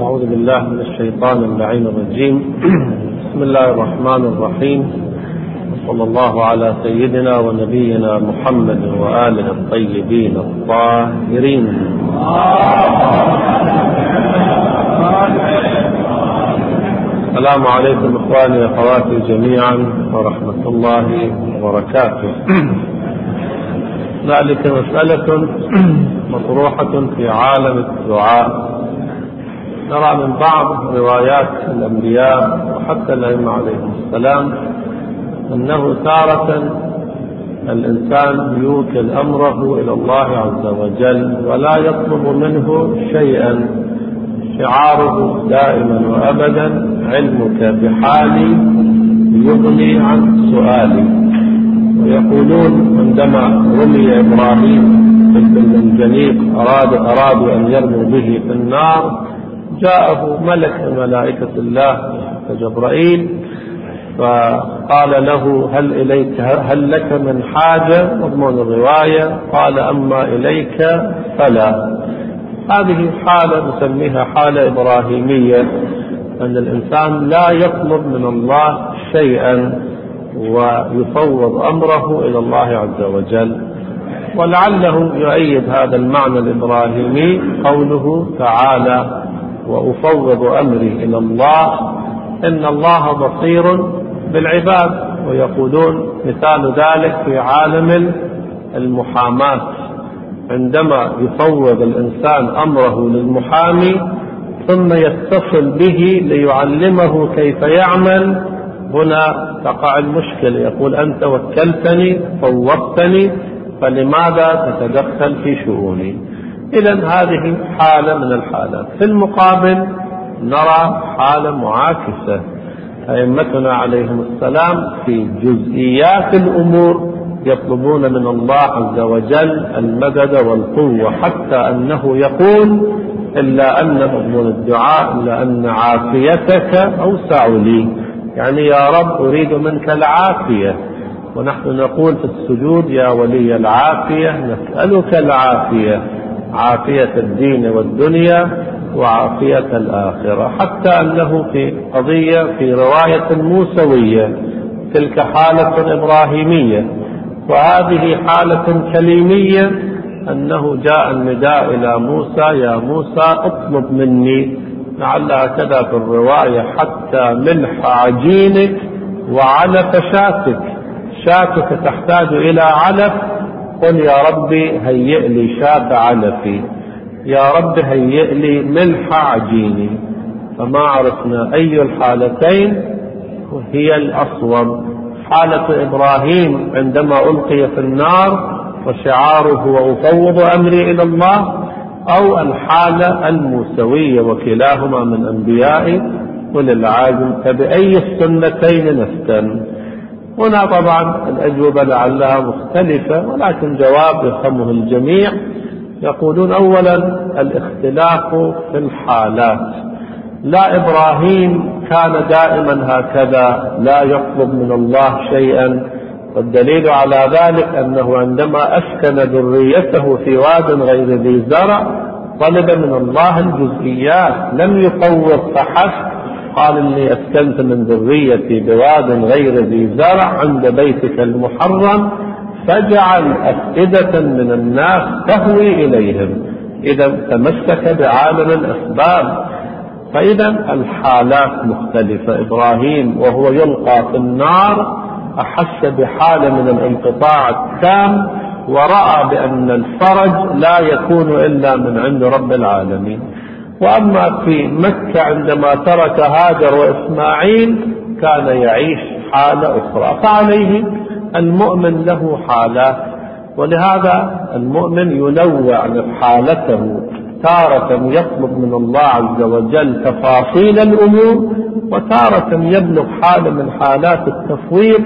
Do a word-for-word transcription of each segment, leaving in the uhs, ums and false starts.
أعوذ بالله من الشيطان اللعين الرجيم. بسم الله الرحمن الرحيم، صلى الله على سيدنا ونبينا محمد وآله الطيبين الطاهرين. السلام عليكم إخواني وأخواتي جميعا ورحمة الله وبركاته. ذلك مسألة مطروحة في عالم الدعاء. نرى من بعض روايات الأنبياء وحتى الأئمة عليهم السلام أنه تارة الإنسان يوكل أمره إلى الله عز وجل ولا يطلب منه شيئا، شعاره دائما وأبدا علمك بحالي يغني عن سؤالي. ويقولون عندما رمي إبراهيم بالمنجنيق أراد أرادوا أن يرموا به في النار، جاءه ملك من ملائكة الله جبرائيل فقال له هل إليك هل لك من حاجة؟ مضمون الرواية قال أما إليك فلا. هذه حالة نسميها حالة إبراهيمية، أن الإنسان لا يطلب من الله شيئا ويفوض أمره إلى الله عز وجل. ولعله يؤيد هذا المعنى الإبراهيمي قوله تعالى وأفوض أمري إلى الله إن الله بصير بالعباد. ويقولون مثال ذلك في عالم المحاماة، عندما يفوض الإنسان أمره للمحامي ثم يتصل به ليعلمه كيف يعمل، هنا تقع المشكلة. يقول أنت وكلتني فوضتني فلماذا تتدخل في شؤوني؟ إذن هذه حالة من الحالات. في المقابل نرى حالة معاكسة. أئمتنا عليهم السلام في جزئيات الأمور يطلبون من الله عز وجل المدد والقوة، حتى أنه يقول إلا أن مضمون الدعاء إلا أن عافيتك أوسع لي، يعني يا رب أريد منك العافية. ونحن نقول في السجود يا ولي العافية نسألك العافية، عافية الدين والدنيا وعافية الآخرة. حتى أنه في قضية في رواية موسوية تلك حالة إبراهيمية، وهذه حالة كليمية، أنه جاء النداء إلى موسى يا موسى اطلب مني، لعلها كذا في الرواية حتى ملح عجينك وعلف شاتك، شاتك تحتاج إلى علف، قل يا ربي هيئ لي شات علفي، يا رب هيئ لي ملح عجيني. فما عرفنا أي الحالتين هي الأصوب، حالة إبراهيم عندما ألقي في النار وشعاره وأفوض أمري إلى الله، أو الحالة الموسوية وكلاهما من أنبياء أولي العزم، فبأي السنتين نستن؟ هنا طبعا الأجوبة لعلها مختلفة، ولكن جواب يفهمه الجميع. يقولون أولا الاختلاف في الحالات. لا إبراهيم كان دائما هكذا لا يطلب من الله شيئا، والدليل على ذلك أنه عندما أسكن ذريته في واد غير ذي زرع طلب من الله الجزئيات، لم يفوض فحسب، قال إني أسكنت من ذريتي بواد غير ذي زرع عند بيتك المحرم فاجعل أفئدة من الناس تهوي إليهم. إذا تمسك بعالم الأسباب. فإذا الحالات مختلفة. إبراهيم وهو يلقى في النار أحس بحالة من الانقطاع التام، ورأى بأن الفرج لا يكون إلا من عند رب العالمين. وأما في مكة عندما ترك هاجر وإسماعيل كان يعيش حالة أخرى. فعليه المؤمن له حالات، ولهذا المؤمن ينوع حالته، تارة يطلب من الله عز وجل تفاصيل الأمور، وتارة يبلغ حالة من حالات التفويض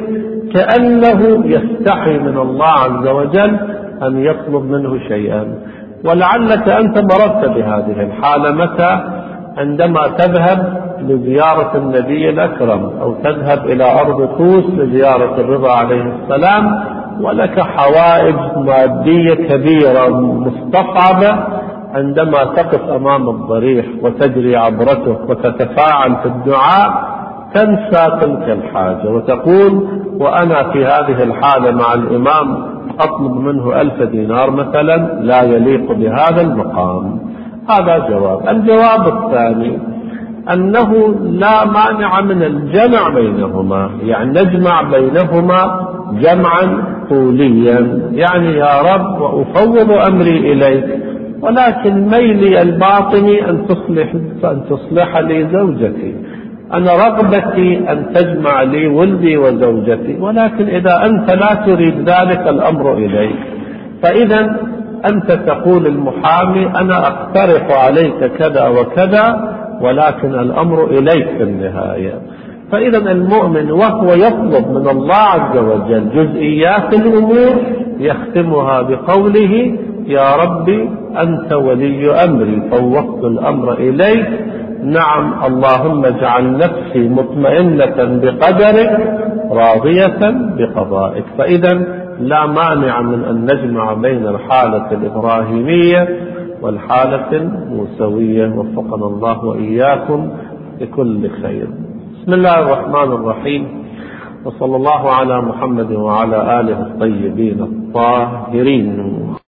كأنه يستحي من الله عز وجل أن يطلب منه شيئا. ولعلك أنت مررت بهذه الحالة متى؟ عندما تذهب لزيارة النبي الأكرم، أو تذهب إلى أرض طوس لزيارة الرضا عليه السلام، ولك حوائج مادية كبيرة مستصعبة، عندما تقف أمام الضريح وتجري عبرته وتتفاعل في الدعاء تنسى تلك الحاجة وتقول وأنا في هذه الحالة مع الإمام أطلب منه ألف دينار مثلا لا يليق بهذا المقام. هذا جواب. الجواب الثاني أنه لا مانع من الجمع بينهما، يعني نجمع بينهما جمعا طوليا، يعني يا رب وأفوض أمري إليك، ولكن ميلي الباطني أن تصلح, أن تصلح لي زوجتي، أنا رغبتي أن تجمع لي ولدي وزوجتي، ولكن إذا أنت لا تريد ذلك الأمر إليك. فإذا أنت تقول المحامي أنا أقترح عليك كذا وكذا ولكن الأمر إليك في النهاية. فإذا المؤمن وهو يطلب من الله عز وجل جزئيات الأمور يختمها بقوله يا ربي أنت ولي أمري فوضت الأمر إليك، نعم اللهم اجعل نفسي مطمئنة بقدرك راضية بقضائك. فإذا لا مانع من أن نجمع بين الحالة الإبراهيمية والحالة الموسوية، وفقنا الله وإياكم لكل خير. بسم الله الرحمن الرحيم، وصلى الله على محمد وعلى آله الطيبين الطاهرين.